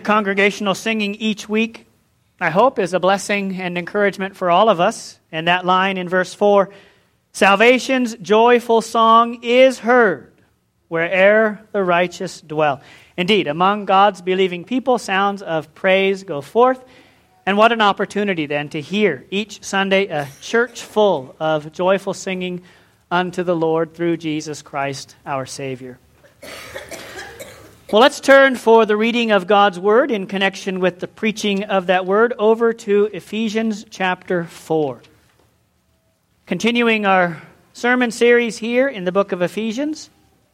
Congregational singing each week, I hope, is a blessing and encouragement for all of us. And that line in verse 4, salvation's joyful song is heard where'er the righteous dwell. Indeed, among God's believing people, sounds of praise go forth. And what an opportunity then to hear each Sunday a church full of joyful singing unto the Lord through Jesus Christ our Savior. Well, let's turn for the reading of God's Word in connection with the preaching of that Word over to Ephesians chapter 4. Continuing our sermon series here in the book of Ephesians.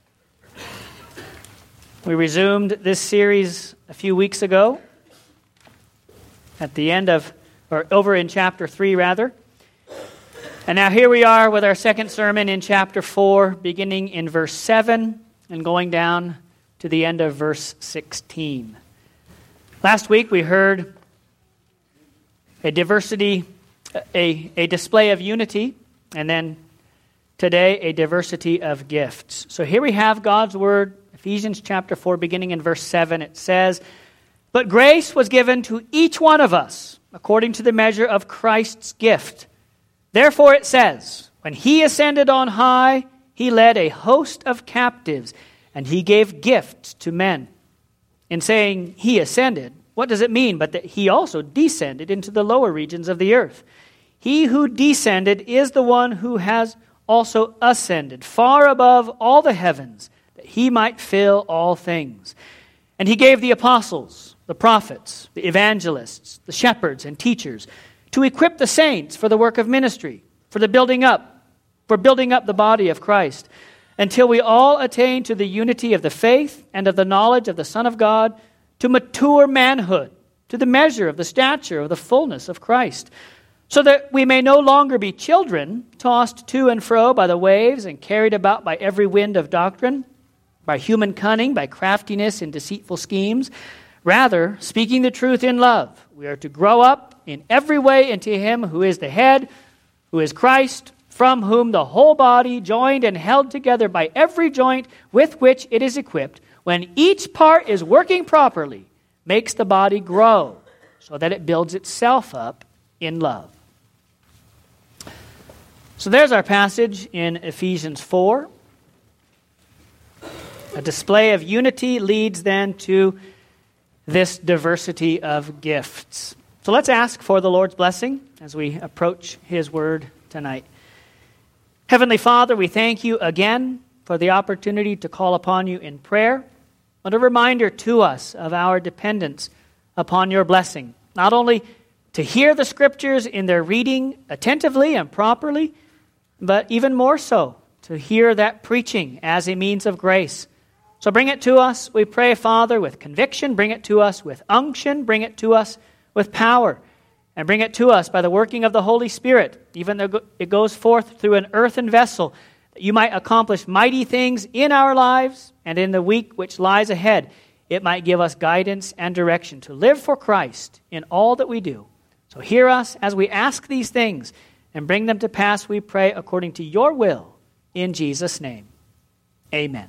We resumed this series a few weeks ago at the end of, or over in chapter 3 rather. And now here we are with our second sermon in chapter 4, beginning in verse 7 and going down to the end of verse 16. Last week we heard a display of unity, and then today a diversity of gifts. So here we have God's Word, Ephesians chapter 4, beginning in verse 7. It says, "But grace was given to each one of us according to the measure of Christ's gift. Therefore it says, when he ascended on high, he led a host of captives, and he gave gifts to men." In saying he ascended, what does it mean but that he also descended into the lower regions of the earth? He who descended is the one who has also ascended far above all the heavens, that he might fill all things. And he gave the apostles, the prophets, the evangelists, the shepherds and teachers to equip the saints for the work of ministry, for building up the body of Christ, until we all attain to the unity of the faith and of the knowledge of the Son of God, to mature manhood, to the measure of the stature of the fullness of Christ, so that we may no longer be children, tossed to and fro by the waves and carried about by every wind of doctrine, by human cunning, by craftiness and deceitful schemes. Rather, speaking the truth in love, we are to grow up in every way into Him who is the head, who is Christ, from whom the whole body, joined and held together by every joint with which it is equipped, when each part is working properly, makes the body grow, so that it builds itself up in love. So there's our passage in Ephesians 4. A display of unity leads then to this diversity of gifts. So let's ask for the Lord's blessing as we approach His Word tonight. Heavenly Father, we thank You again for the opportunity to call upon You in prayer, and a reminder to us of our dependence upon Your blessing, not only to hear the Scriptures in their reading attentively and properly, but even more so, to hear that preaching as a means of grace. So bring it to us, we pray, Father, with conviction. Bring it to us with unction. Bring it to us with power. And bring it to us by the working of the Holy Spirit, even though it goes forth through an earthen vessel, that You might accomplish mighty things in our lives, and in the week which lies ahead, it might give us guidance and direction to live for Christ in all that we do. So hear us as we ask these things, and bring them to pass, we pray, according to Your will, in Jesus' name. Amen.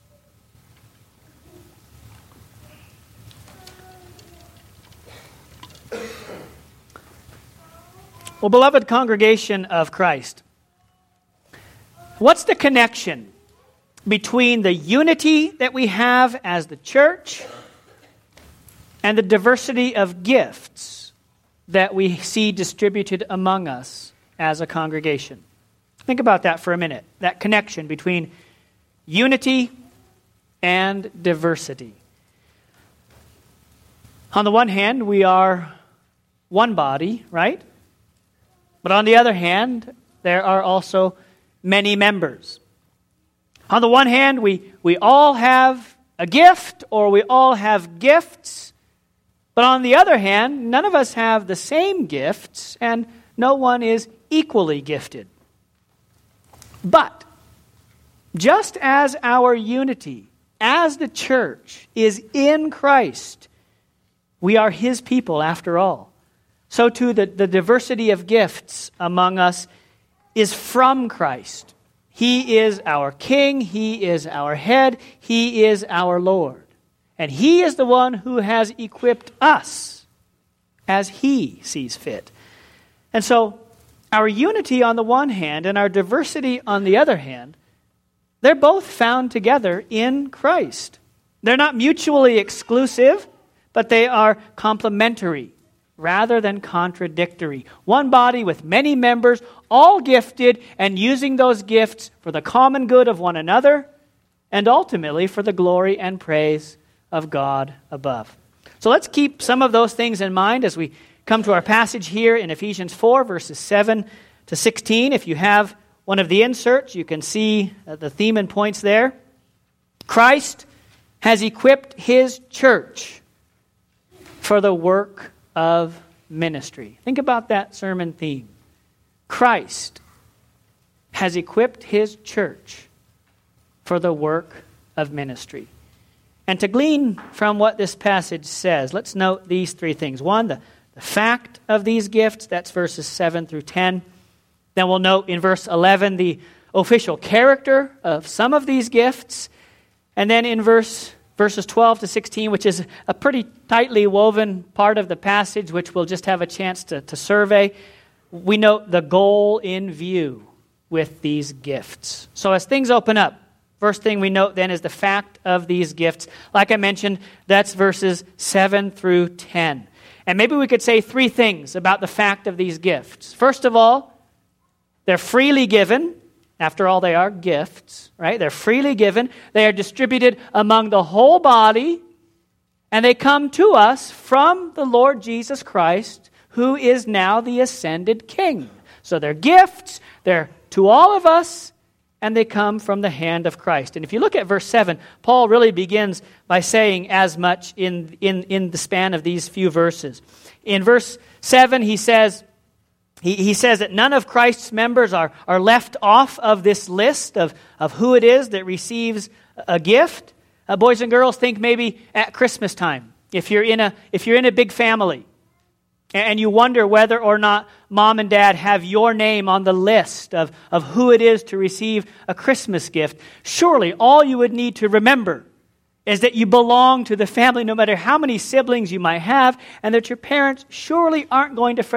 Well, beloved congregation of Christ, what's the connection between the unity that we have as the church and the diversity of gifts that we see distributed among us as a congregation? Think about that for a minute, that connection between unity and diversity. On the one hand, we are one body, right? But on the other hand, there are also many members. On the one hand, we all have a gift, or we all have gifts. But on the other hand, none of us have the same gifts, and no one is equally gifted. But just as our unity as the church is in Christ, we are His people after all. So too the diversity of gifts among us is from Christ. He is our King. He is our head. He is our Lord. And He is the one who has equipped us as He sees fit. And so, our unity on the one hand and our diversity on the other hand, they're both found together in Christ. They're not mutually exclusive, but they are complementary rather than contradictory. One body with many members, all gifted and using those gifts for the common good of one another and ultimately for the glory and praise of God above. So let's keep some of those things in mind as we come to our passage here in Ephesians 4, verses 7 to 16. If you have one of the inserts, you can see the theme and points there. Christ has equipped His church for the work of ministry. Think about that sermon theme. Christ has equipped His church for the work of ministry. And to glean from what this passage says, let's note these three things. One, the fact of these gifts, that's verses 7 through 10. Then we'll note in verse 11 the official character of some of these gifts. And then in verses 12 to 16, which is a pretty tightly woven part of the passage, which we'll just have a chance to survey, we note the goal in view with these gifts. So as things open up, first thing we note then is the fact of these gifts. Like I mentioned, that's verses 7 through 10. And maybe we could say three things about the fact of these gifts. First of all, they're freely given. After all, they are gifts, right? They're freely given. They are distributed among the whole body, and they come to us from the Lord Jesus Christ, who is now the ascended King. So they're gifts, they're to all of us, and they come from the hand of Christ. And if you look at verse 7, Paul really begins by saying as much in the span of these few verses. In verse 7, he says that none of Christ's members are left off of this list of who it is that receives a gift. Boys and girls, think maybe at Christmas time. If you're in a big family and you wonder whether or not mom and dad have your name on the list of who it is to receive a Christmas gift, surely all you would need to remember is that you belong to the family no matter how many siblings you might have, and that your parents surely aren't going to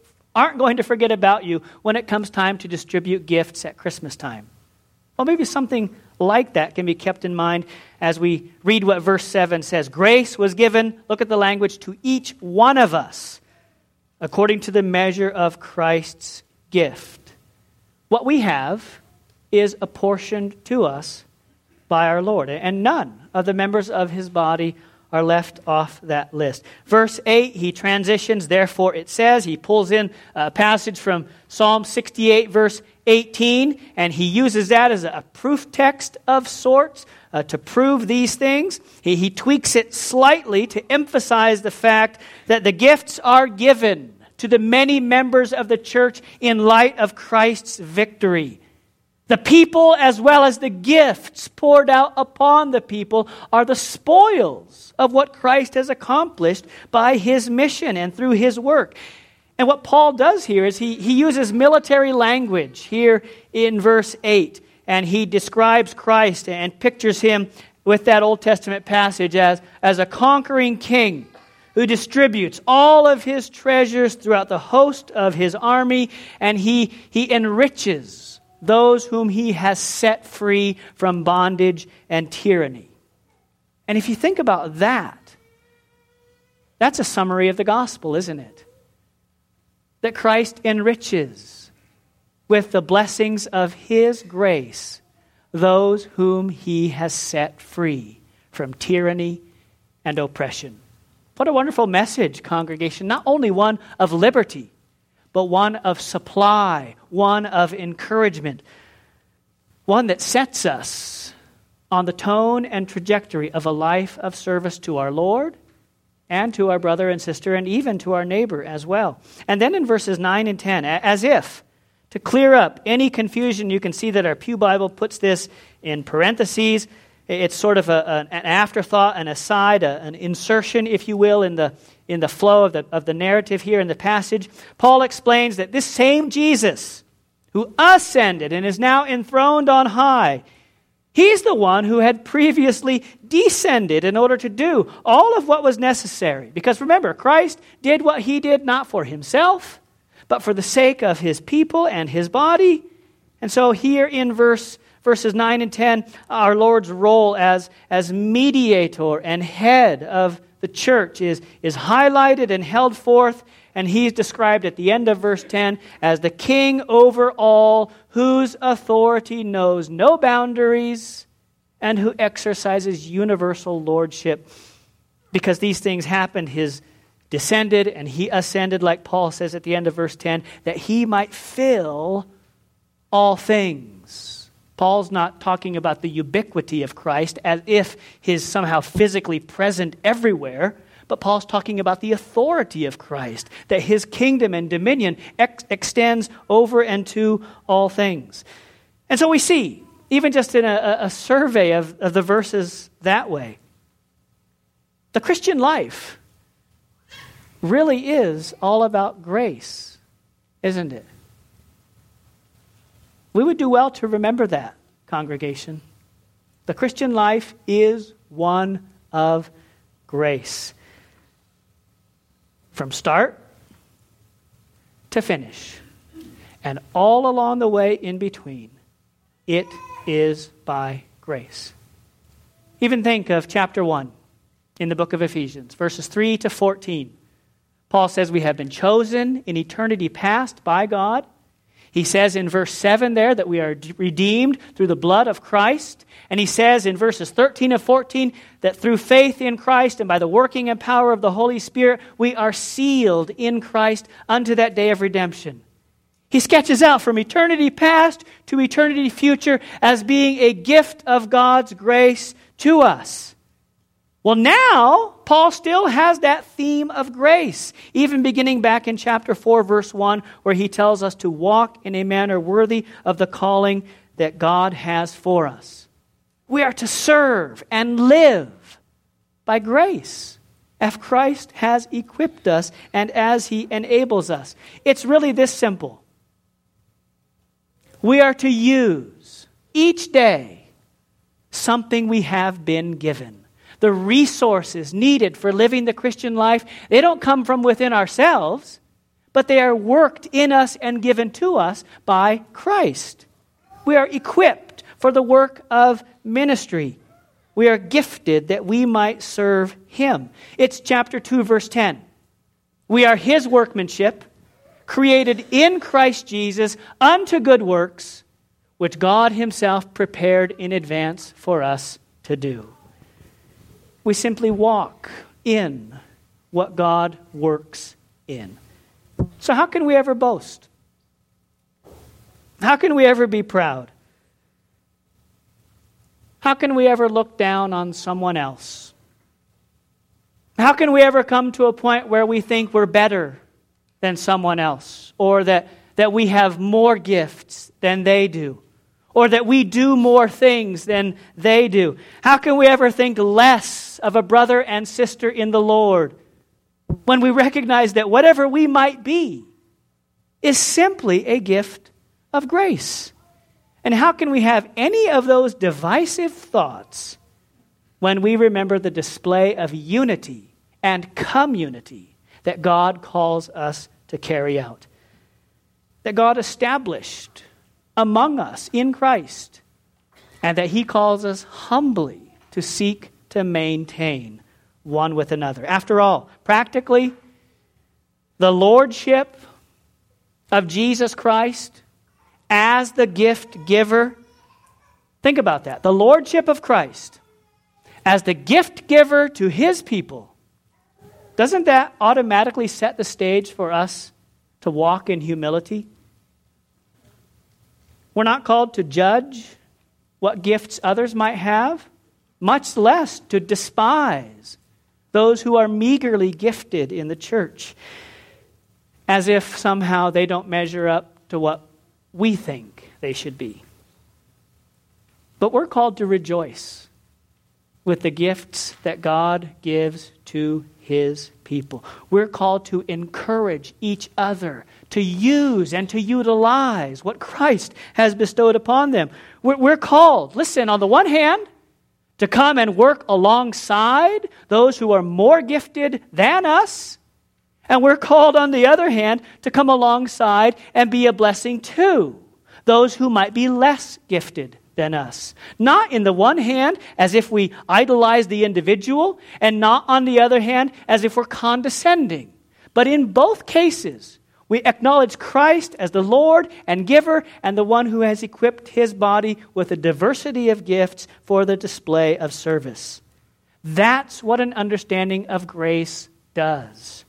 forget about you when it comes time to distribute gifts at Christmas time. Well, maybe something like that can be kept in mind as we read what verse 7 says. Grace was given, look at the language, to each one of us according to the measure of Christ's gift. What we have is apportioned to us by our Lord, and none of the members of His body are left off that list. Verse 8, he transitions, therefore it says, he pulls in a passage from Psalm 68, verse 18, and he uses that as a proof text of sorts to prove these things. He tweaks it slightly to emphasize the fact that the gifts are given to the many members of the church in light of Christ's victory. The people as well as the gifts poured out upon the people are the spoils of what Christ has accomplished by His mission and through His work. And what Paul does here is he uses military language here in verse 8. And he describes Christ and pictures Him with that Old Testament passage as a conquering king who distributes all of His treasures throughout the host of His army, and he enriches those whom He has set free from bondage and tyranny. And if you think about that, that's a summary of the gospel, isn't it? That Christ enriches with the blessings of His grace those whom He has set free from tyranny and oppression. What a wonderful message, congregation. Not only one of liberty, but one of supply, one of encouragement, one that sets us on the tone and trajectory of a life of service to our Lord and to our brother and sister and even to our neighbor as well. And then in verses 9 and 10, as if to clear up any confusion, you can see that our Pew Bible puts this in parentheses. It's sort of an afterthought, an aside, an insertion, if you will, in the flow of the narrative here in the passage. Paul explains that this same Jesus who ascended and is now enthroned on high, He's the one who had previously descended in order to do all of what was necessary. Because remember, Christ did what he did not for himself, but for the sake of his people and his body. And so here in verses 9 and 10, our Lord's role as mediator and head of the church is highlighted and held forth. And he's described at the end of verse 10 as the king over all, whose authority knows no boundaries and who exercises universal lordship. Because these things happened, his descended and he ascended, like Paul says at the end of verse 10, that he might fill all things. Paul's not talking about the ubiquity of Christ as if he's somehow physically present everywhere. But Paul's talking about the authority of Christ, that his kingdom and dominion extends over and to all things. And so we see, even just in a survey of the verses that way, the Christian life really is all about grace, isn't it? We would do well to remember that, congregation. The Christian life is one of grace. From start to finish, and all along the way in between, it is by grace. Even think of chapter 1 in the book of Ephesians, verses 3 to 14. Paul says we have been chosen in eternity past by God. He says in verse 7 there that we are redeemed through the blood of Christ. And he says in verses 13 and 14 that through faith in Christ and by the working and power of the Holy Spirit, we are sealed in Christ unto that day of redemption. He sketches out from eternity past to eternity future as being a gift of God's grace to us. Well, now, Paul still has that theme of grace, even beginning back in chapter 4, verse 1, where he tells us to walk in a manner worthy of the calling that God has for us. We are to serve and live by grace, as Christ has equipped us and as he enables us. It's really this simple. We are to use each day something we have been given. The resources needed for living the Christian life, they don't come from within ourselves, but they are worked in us and given to us by Christ. We are equipped for the work of ministry. We are gifted that we might serve him. It's chapter 2, verse 10. We are his workmanship, created in Christ Jesus unto good works, which God himself prepared in advance for us to do. We simply walk in what God works in. So how can we ever boast? How can we ever be proud? How can we ever look down on someone else? How can we ever come to a point where we think we're better than someone else, or that we have more gifts than they do, or that we do more things than they do? How can we ever think less of a brother and sister in the Lord when we recognize that whatever we might be is simply a gift of grace? And how can we have any of those divisive thoughts when we remember the display of unity and community that God calls us to carry out? That God established among us in Christ, and that he calls us humbly to seek to maintain one with another. After all, practically, the lordship of Jesus Christ as the gift giver, think about that. The lordship of Christ as the gift giver to his people, doesn't that automatically set the stage for us to walk in humility? We're not called to judge what gifts others might have, much less to despise those who are meagerly gifted in the church, as if somehow they don't measure up to what we think they should be. But we're called to rejoice with the gifts that God gives to his people. We're called to encourage each other, to use and to utilize what Christ has bestowed upon them. We're called, listen, on the one hand, to come and work alongside those who are more gifted than us. And we're called, on the other hand, to come alongside and be a blessing to those who might be less gifted than us. Not in the one hand as if we idolize the individual, and not on the other hand as if we're condescending. But in both cases, we acknowledge Christ as the Lord and giver and the one who has equipped his body with a diversity of gifts for the display of service. That's what an understanding of grace does.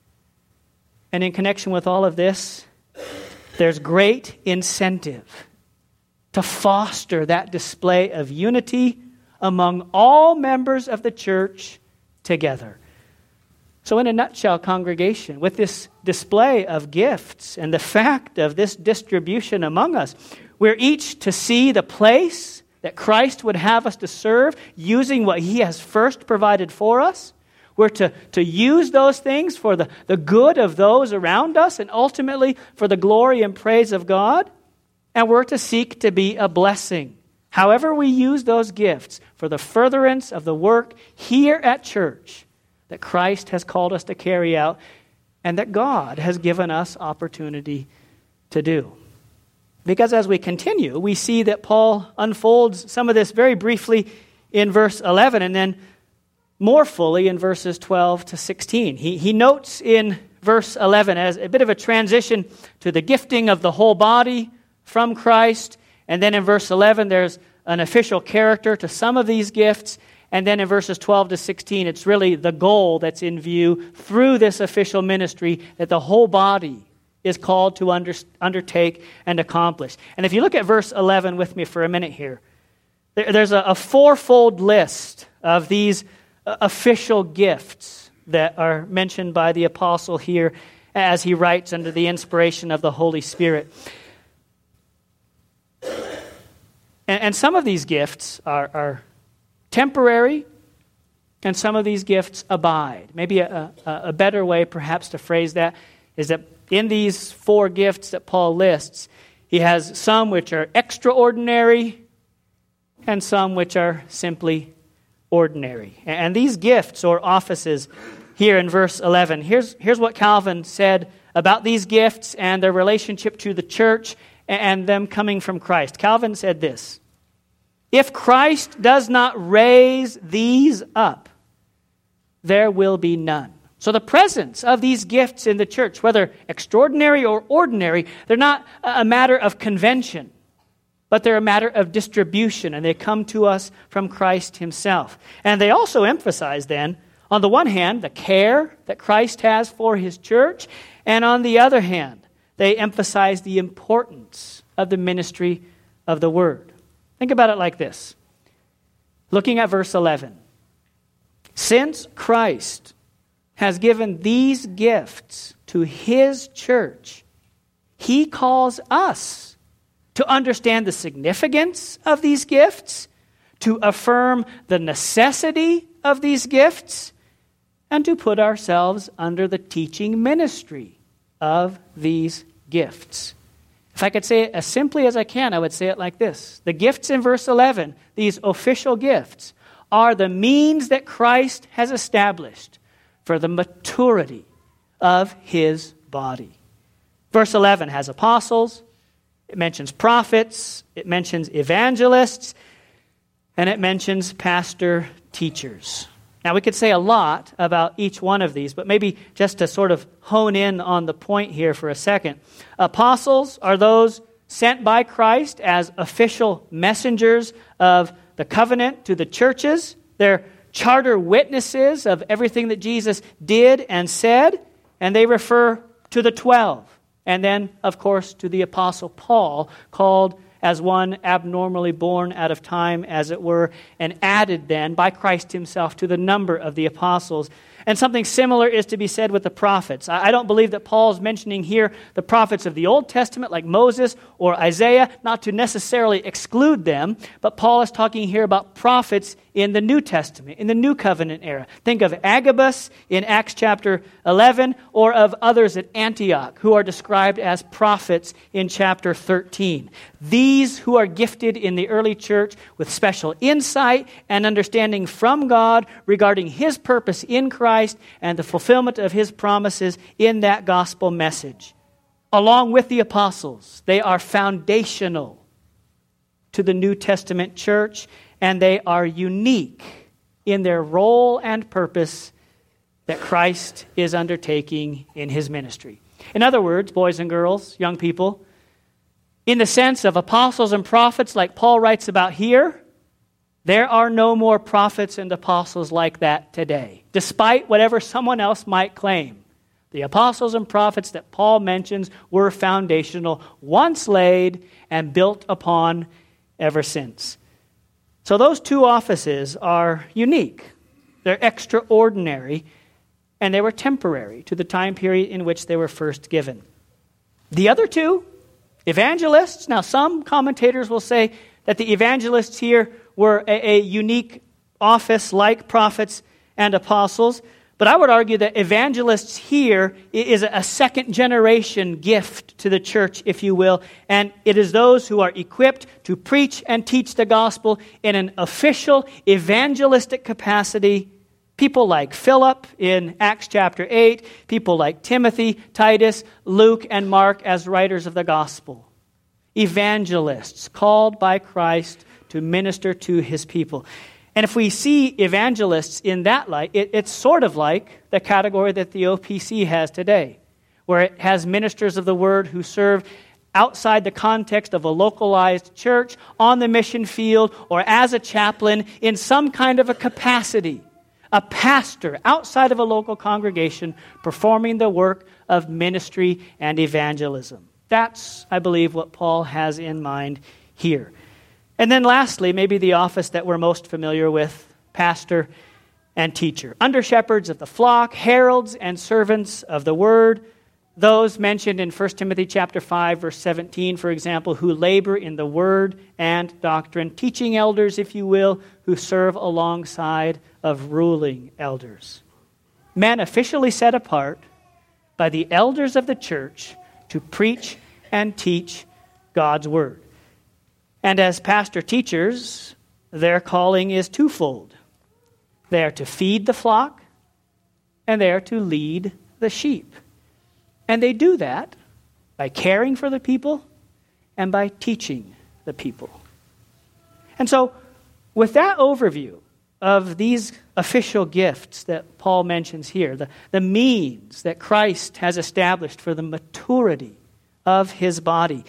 And in connection with all of this, there's great incentive to foster that display of unity among all members of the church together. So in a nutshell, congregation, with this display of gifts and the fact of this distribution among us, we're each to see the place that Christ would have us to serve using what he has first provided for us. We're to use those things for the good of those around us and ultimately for the glory and praise of God. And we're to seek to be a blessing, however we use those gifts, for the furtherance of the work here at church that Christ has called us to carry out and that God has given us opportunity to do. Because as we continue, we see that Paul unfolds some of this very briefly in verse 11 and then more fully in verses 12 to 16. He notes in verse 11 as a bit of a transition to the gifting of the whole body from Christ. And then in verse 11, there's an official character to some of these gifts. And then in verses 12 to 16, it's really the goal that's in view through this official ministry that the whole body is called to undertake and accomplish. And if you look at verse 11 with me for a minute here, there's a fourfold list of these official gifts that are mentioned by the apostle here as he writes under the inspiration of the Holy Spirit. And some of these gifts are temporary, and some of these gifts abide. Maybe a better way perhaps to phrase that is that in these four gifts that Paul lists, he has some which are extraordinary and some which are simply ordinary. And these gifts or offices here in verse 11, here's what Calvin said about these gifts and their relationship to the church and them coming from Christ. Calvin said this: "If Christ does not raise these up, there will be none." So the presence of these gifts in the church, whether extraordinary or ordinary, they're not a matter of convention, but they're a matter of distribution, and they come to us from Christ himself. And they also emphasize then, on the one hand, the care that Christ has for his church, and on the other hand, they emphasize the importance of the ministry of the word. Think about it like this. Looking at verse 11. Since Christ has given these gifts to his church, he calls us to understand the significance of these gifts, to affirm the necessity of these gifts, and to put ourselves under the teaching ministry of these gifts. If I could say it as simply as I can, I would say it like this. The gifts in verse 11, these official gifts, are the means that Christ has established for the maturity of his body. Verse 11 has apostles, it mentions prophets, it mentions evangelists, and it mentions pastor teachers. Now, we could say a lot about each one of these, but maybe just to sort of hone in on the point here for a second. Apostles are those sent by Christ as official messengers of the covenant to the churches. They're charter witnesses of everything that Jesus did and said, and they refer to the 12. And then, of course, to the Apostle Paul, called as one abnormally born out of time, as it were, and added then by Christ himself to the number of the apostles. And something similar is to be said with the prophets. I don't believe that Paul's mentioning here the prophets of the Old Testament like Moses or Isaiah, not to necessarily exclude them, but Paul is talking here about prophets in the New Testament, in the New Covenant era. Think of Agabus in Acts chapter 11, or of others at Antioch who are described as prophets in chapter 13. These who are gifted in the early church with special insight and understanding from God regarding His purpose in Christ and the fulfillment of His promises in that gospel message. Along with the apostles, they are foundational to the New Testament church, and they are unique in their role and purpose that Christ is undertaking in His ministry. In other words, boys and girls, young people, in the sense of apostles and prophets like Paul writes about here, there are no more prophets and apostles like that today, despite whatever someone else might claim. The apostles and prophets that Paul mentions were foundational, once laid and built upon ever since. So those two offices are unique. They're extraordinary, and they were temporary to the time period in which they were first given. The other two, evangelists. Now, some commentators will say that the evangelists here were a unique office like prophets and apostles. But I would argue that evangelists here is a second-generation gift to the church, if you will. And it is those who are equipped to preach and teach the gospel in an official evangelistic capacity. People like Philip in Acts chapter 8, people like Timothy, Titus, Luke, and Mark as writers of the gospel. Evangelists called by Christ to minister to His people. And if we see evangelists in that light, it's sort of like the category that the OPC has today, where it has ministers of the word who serve outside the context of a localized church, on the mission field, or as a chaplain in some kind of a capacity. A pastor outside of a local congregation performing the work of ministry and evangelism. That's, I believe, what Paul has in mind here. And then lastly, maybe the office that we're most familiar with, pastor and teacher. Under-shepherds of the flock, heralds and servants of the word. Those mentioned in 1 Timothy chapter 5, verse 17, for example, who labor in the word and doctrine. Teaching elders, if you will, who serve alongside of ruling elders. Men officially set apart by the elders of the church to preach and teach God's word. And as pastor teachers, their calling is twofold. They are to feed the flock, and they are to lead the sheep. And they do that by caring for the people and by teaching the people. And so, with that overview of these official gifts that Paul mentions here, the means that Christ has established for the maturity of His body,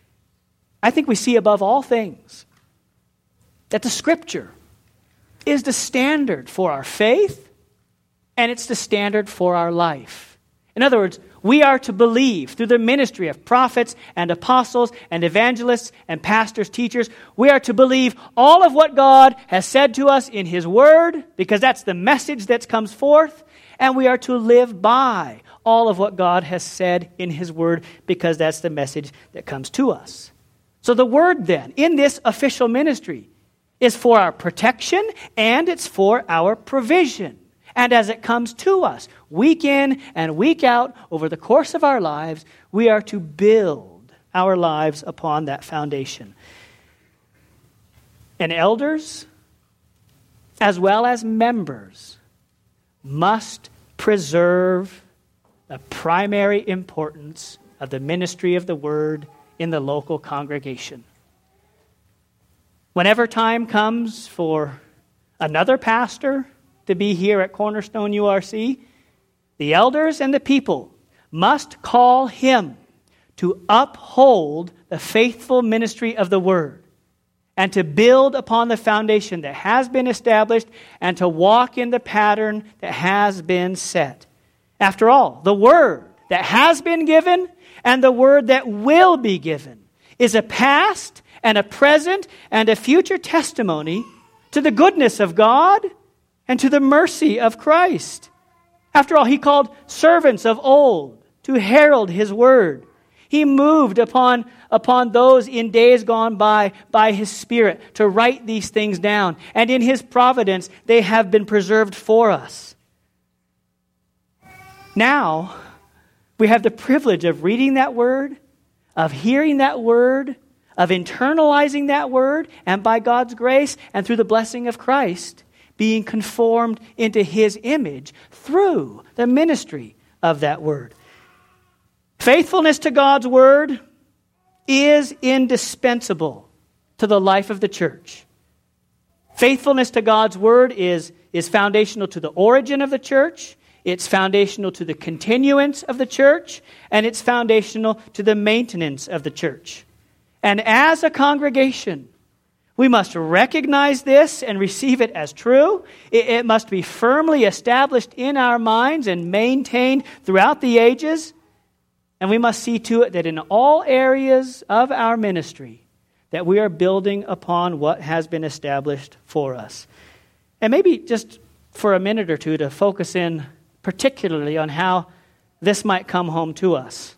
I think we see above all things that the Scripture is the standard for our faith, and it's the standard for our life. In other words, we are to believe through the ministry of prophets and apostles and evangelists and pastors, teachers, we are to believe all of what God has said to us in His Word, because that's the message that comes forth, and we are to live by all of what God has said in His Word, because that's the message that comes to us. So the Word then, in this official ministry, is for our protection and it's for our provision. And as it comes to us, week in and week out, over the course of our lives, we are to build our lives upon that foundation. And elders, as well as members, must preserve the primary importance of the ministry of the Word in the local congregation. Whenever time comes for another pastor to be here at Cornerstone URC, the elders and the people must call him to uphold the faithful ministry of the Word and to build upon the foundation that has been established and to walk in the pattern that has been set. After all, the Word that has been given and the Word that will be given is a past and a present and a future testimony to the goodness of God and to the mercy of Christ. After all, he called servants of old to herald his word. He moved upon those in days gone by his Spirit to write these things down. And in his providence, they have been preserved for us. Now, we have the privilege of reading that word, of hearing that word, of internalizing that word, and by God's grace and through the blessing of Christ, being conformed into his image through the ministry of that word. Faithfulness to God's word is indispensable to the life of the church. Faithfulness to God's word is foundational to the origin of the church, it's foundational to the continuance of the church, and it's foundational to the maintenance of the church. And as a congregation, we must recognize this and receive it as true. It must be firmly established in our minds and maintained throughout the ages. And we must see to it that in all areas of our ministry, that we are building upon what has been established for us. And maybe just for a minute or two to focus in particularly on how this might come home to us.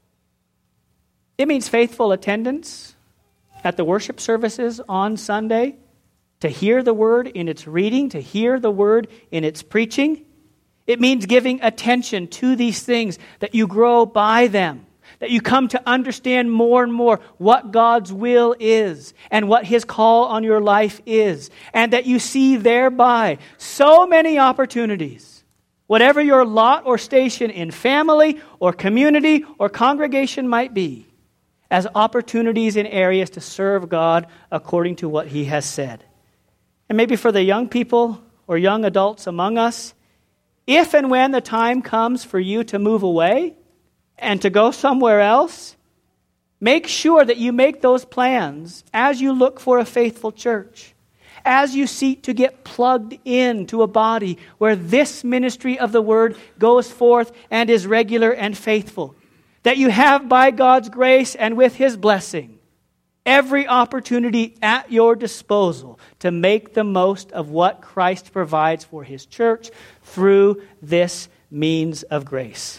It means faithful attendance at the worship services on Sunday, to hear the word in its reading, to hear the word in its preaching. It means giving attention to these things, that you grow by them, that you come to understand more and more what God's will is and what his call on your life is, and that you see thereby so many opportunities, whatever your lot or station in family or community or congregation might be, as opportunities in areas to serve God according to what he has said. And maybe for the young people or young adults among us, if and when the time comes for you to move away and to go somewhere else, make sure that you make those plans as you look for a faithful church, as you seek to get plugged into a body where this ministry of the word goes forth and is regular and faithful, that you have by God's grace and with his blessing every opportunity at your disposal to make the most of what Christ provides for his church through this means of grace.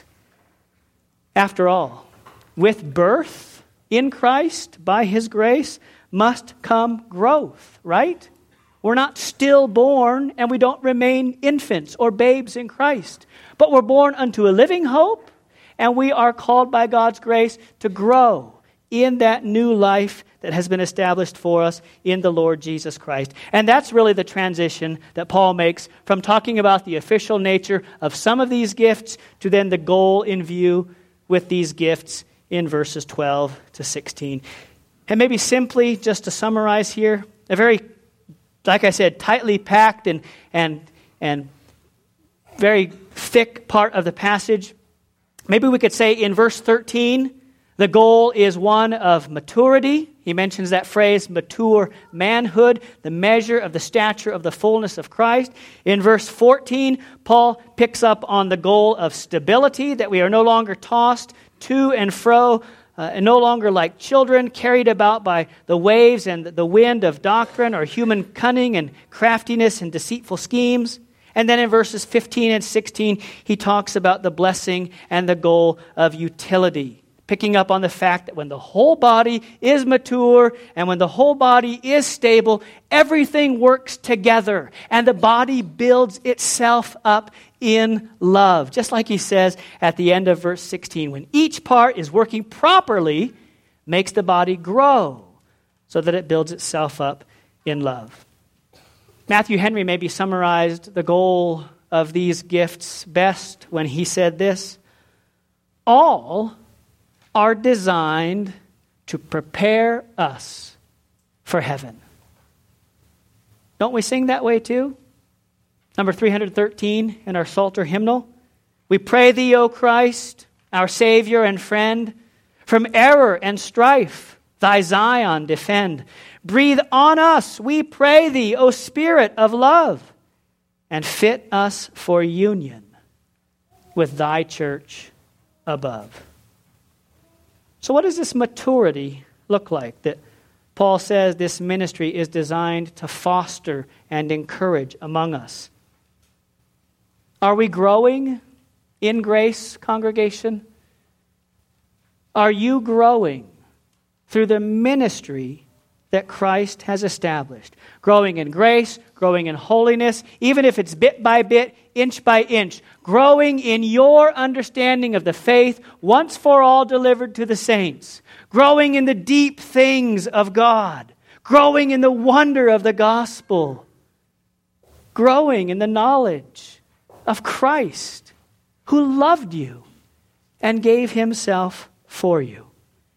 After all, with birth in Christ by his grace must come growth, right? We're not stillborn and we don't remain infants or babes in Christ, but we're born unto a living hope, and we are called by God's grace to grow in that new life that has been established for us in the Lord Jesus Christ. And that's really the transition that Paul makes from talking about the official nature of some of these gifts to then the goal in view with these gifts in verses 12 to 16. And maybe simply, just to summarize here, a very, like I said, tightly packed and very thick part of the passage. Maybe we could say in verse 13, the goal is one of maturity. He mentions that phrase, mature manhood, the measure of the stature of the fullness of Christ. In verse 14, Paul picks up on the goal of stability, that we are no longer tossed to and fro, and no longer like children carried about by the waves and the wind of doctrine or human cunning and craftiness and deceitful schemes. And then in verses 15 and 16, he talks about the blessing and the goal of utility, picking up on the fact that when the whole body is mature and when the whole body is stable, everything works together and the body builds itself up in love. Just like he says at the end of verse 16, when each part is working properly, makes the body grow so that it builds itself up in love. Matthew Henry maybe summarized the goal of these gifts best when he said this: all are designed to prepare us for heaven. Don't we sing that way too? Number 313 in our Psalter hymnal. We pray thee, O Christ, our Savior and friend, from error and strife thy Zion defend. Breathe on us, we pray thee, O Spirit of love, and fit us for union with thy church above. So what does this maturity look like that Paul says this ministry is designed to foster and encourage among us? Are we growing in grace, congregation? Are you growing through the ministry that Christ has established? Growing in grace, growing in holiness, even if it's bit by bit, inch by inch. Growing in your understanding of the faith once for all delivered to the saints. Growing in the deep things of God. Growing in the wonder of the gospel. Growing in the knowledge of Christ, who loved you and gave himself for you.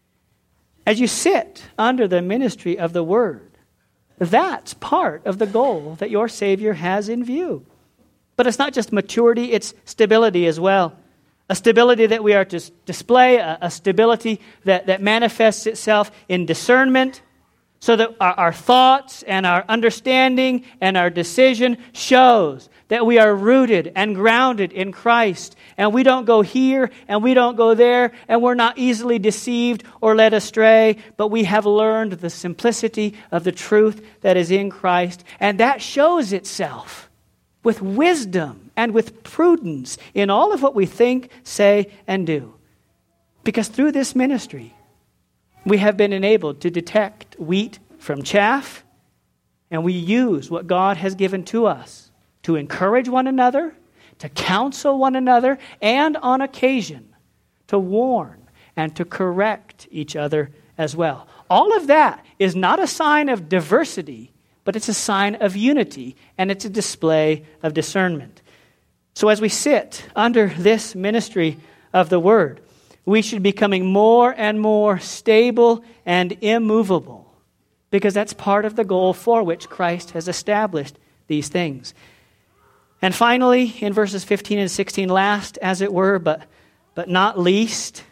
As you sit under the ministry of the Word, that's part of the goal that your Savior has in view. But it's not just maturity, it's stability as well. A stability that we are to display, a stability that manifests itself in discernment, so that our thoughts and our understanding and our decision shows that we are rooted and grounded in Christ. And we don't go here and we don't go there, and we're not easily deceived or led astray, but we have learned the simplicity of the truth that is in Christ. And that shows itself with wisdom and with prudence in all of what we think, say, and do. Because through this ministry, we have been enabled to detect wheat from chaff, and we use what God has given to us to encourage one another, to counsel one another, and on occasion to warn and to correct each other as well. All of that is not a sign of diversity, but it's a sign of unity, and it's a display of discernment. So as we sit under this ministry of the Word, we should be becoming more and more stable and immovable, because that's part of the goal for which Christ has established these things. And finally, in verses 15 and 16, last as it were, but not least,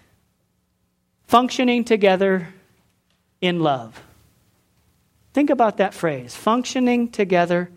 functioning together in love. Think about that phrase, functioning together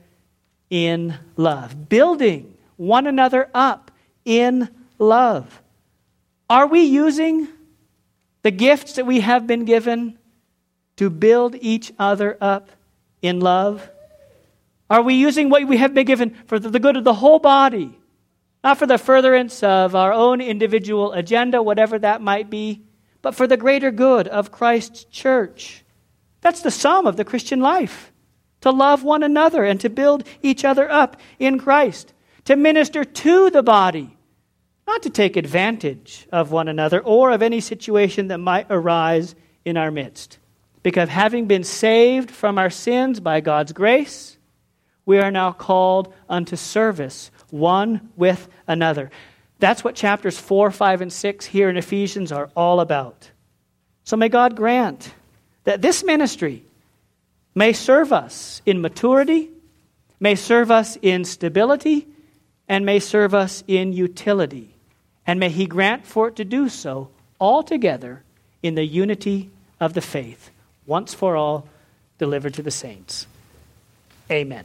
in love. Building one another up in love. Are we using the gifts that we have been given to build each other up in love? Are we using what we have been given for the good of the whole body? Not for the furtherance of our own individual agenda, whatever that might be, but for the greater good of Christ's church. That's the sum of the Christian life. To love one another and to build each other up in Christ. To minister to the body. Not to take advantage of one another or of any situation that might arise in our midst. Because having been saved from our sins by God's grace, we are now called unto service one with another. That's what chapters 4, 5, and 6 here in Ephesians are all about. So may God grant that this ministry may serve us in maturity, may serve us in stability, and may serve us in utility. And may He grant for it to do so all together in the unity of the faith, once for all delivered to the saints. Amen.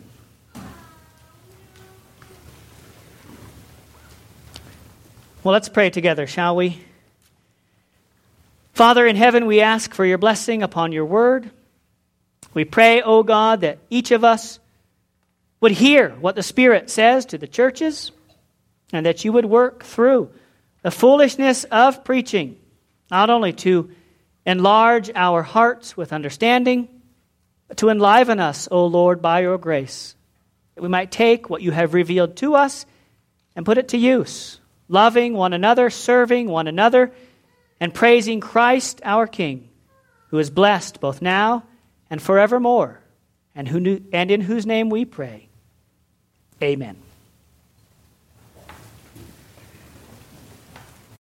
Well, let's pray together, shall we? Father in heaven, we ask for your blessing upon your word. We pray, O God, that each of us would hear what the Spirit says to the churches, and that you would work through the foolishness of preaching, not only to enlarge our hearts with understanding, but to enliven us, O Lord, by your grace, that we might take what you have revealed to us and put it to use, loving one another, serving one another, and praising Christ our King, who is blessed both now and forevermore, and in whose name we pray. Amen.